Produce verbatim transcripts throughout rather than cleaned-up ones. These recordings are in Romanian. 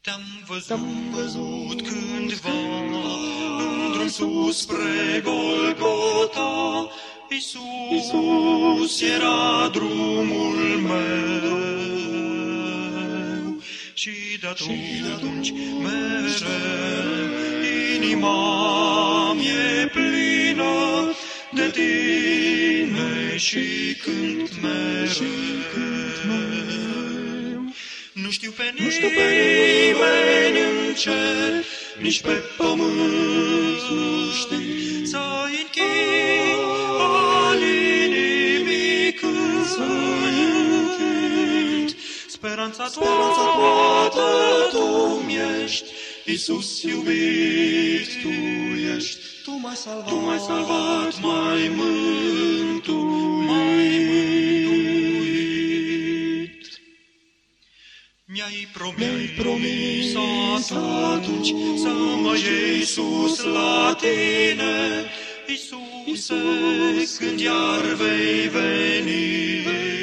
Te-am văzut, văzut cândva în drum sus spre Golgota, Iisus era drumul meu. Și de atunci mereu inima mi-e plină de tine și cânt mereu. Nu știu pe nimeni, nu știu pe nimeni în cer, nici pe pământ, nu știu să-i închin al inimii când să-i închin. Speranța toată Tu-mi ești, Iisus iubit Tu ești. Tu m-ai salvat, Tu m-ai salvat, m-ai mântuit, m-ai mântuit. Mi-ai promis, mi-ai promis atunci să mă iei sus la Tine, Iisuse, când iar vei veni.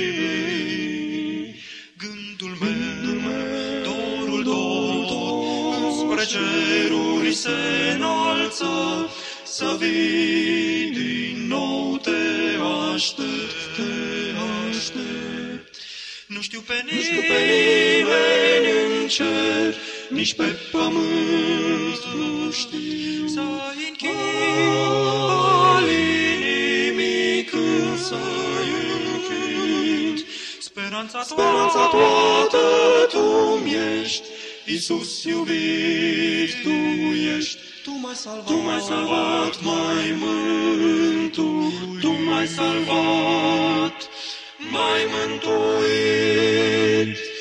Gândul meu, dorul tot, înspre ceruri se înalță, să vii din nou, te aștept, te aștept. Nu știu pe nimeni, nu știu pe nimeni în cer, nici pe pământ, nu știu să-i închin al inimii când să-i închin. Speranța, Speranța toată Tu-mi ești, Iisus iubit Tu ești. Tu m-ai salvat, Tu m-ai salvat, m-ai mântuit, Tu m-ai salvat, m-ai mântuit.